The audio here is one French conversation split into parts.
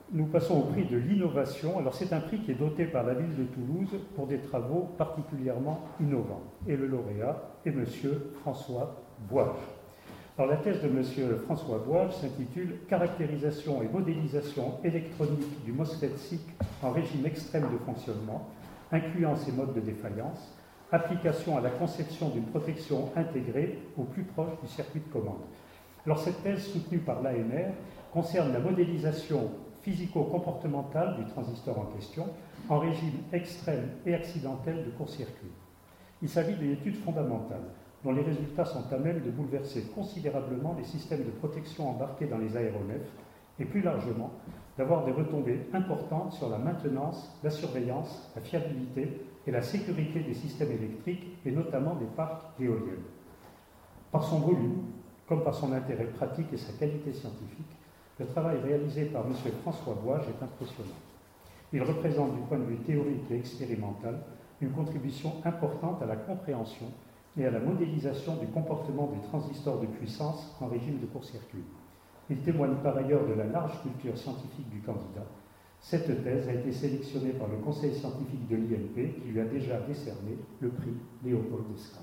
nous passons au prix de l'innovation. Alors c'est un prix qui est doté par la ville de Toulouse pour des travaux particulièrement innovants. Et le lauréat est M. François Boige. Alors la thèse de M. François Boige s'intitule « Caractérisation et modélisation électronique du MOSFET SiC en régime extrême de fonctionnement, incluant ses modes de défaillance, application à la conception d'une protection intégrée au plus proche du circuit de commande ». Alors cette thèse soutenue par l'ANR concerne la modélisation physico-comportementale du transistor en question en régime extrême et accidentel de court-circuit. Il s'agit d'une étude fondamentale dont les résultats sont à même de bouleverser considérablement les systèmes de protection embarqués dans les aéronefs et plus largement d'avoir des retombées importantes sur la maintenance, la surveillance, la fiabilité et la sécurité des systèmes électriques et notamment des parcs éoliennes. Par son volume, comme par son intérêt pratique et sa qualité scientifique, le travail réalisé par M. François Boige est impressionnant. Il représente du point de vue théorique et expérimental une contribution importante à la compréhension et à la modélisation du comportement des transistors de puissance en régime de court-circuit. Il témoigne par ailleurs de la large culture scientifique du candidat. Cette thèse a été sélectionnée par le conseil scientifique de l'INP qui lui a déjà décerné le prix Léopold Descartes.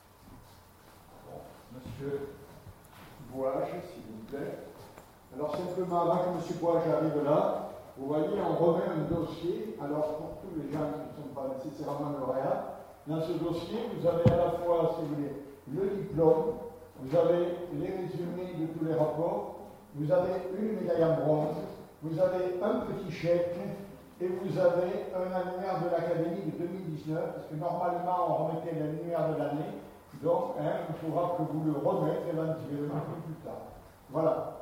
Monsieur Boige, s'il vous plaît. Alors simplement, avant que M. Boige arrive là, vous voyez, on remet un dossier. Alors pour tous les gens qui ne sont pas nécessairement lauréats, dans ce dossier, vous avez à la fois, si vous voulez, le diplôme, vous avez les résumés de tous les rapports, vous avez une médaille en bronze, vous avez un petit chèque et vous avez un annuaire de l'Académie de 2019, parce que normalement on remettait l'annuaire de l'année, donc il faudra que vous le remettez éventuellement un peu plus tard. Voilà.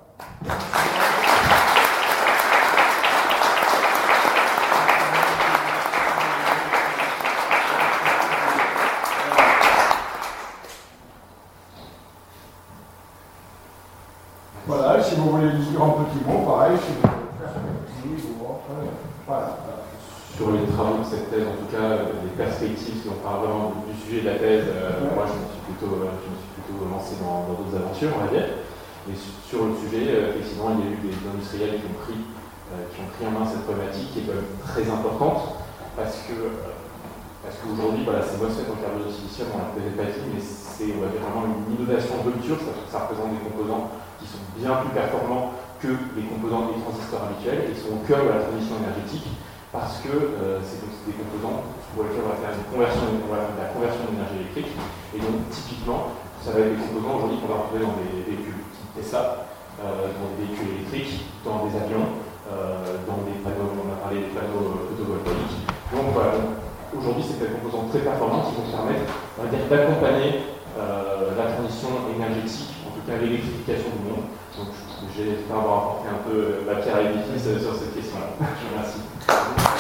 Voilà, si vous voulez dire un petit mot, pareil, si vous voulez perspective ou autre, voilà. Sur les travaux de cette thèse, en tout cas, les perspectives, si on parle vraiment du sujet de la thèse, moi je me suis plutôt lancé dans d'autres aventures, on va dire. Mais sur le sujet, effectivement, il y a eu des industriels qui ont pris en main cette problématique qui est quand même très importante parce qu'aujourd'hui, voilà, ces MOSFET en carbone de silicium, on l'a peut-être pas dit, mais c'est vraiment une innovation de rupture, ça représente des composants qui sont bien plus performants que les composants des transistors habituels et qui sont au cœur de la transition énergétique parce que c'est des composants pour lesquels on va faire la conversion d'énergie électrique. Et donc, typiquement, ça va être des composants aujourd'hui qu'on va retrouver dans des véhicules Tesla, dans des véhicules électriques, dans des avions, dans des panneaux, on a parlé des panneaux photovoltaïques. Donc voilà, aujourd'hui c'est des composants très performants qui vont permettre, on va dire, d'accompagner la transition énergétique, en tout cas l'électrification du monde. Donc j'espère avoir apporté un peu la pierre à l'édifice sur cette question-là. Je vous remercie.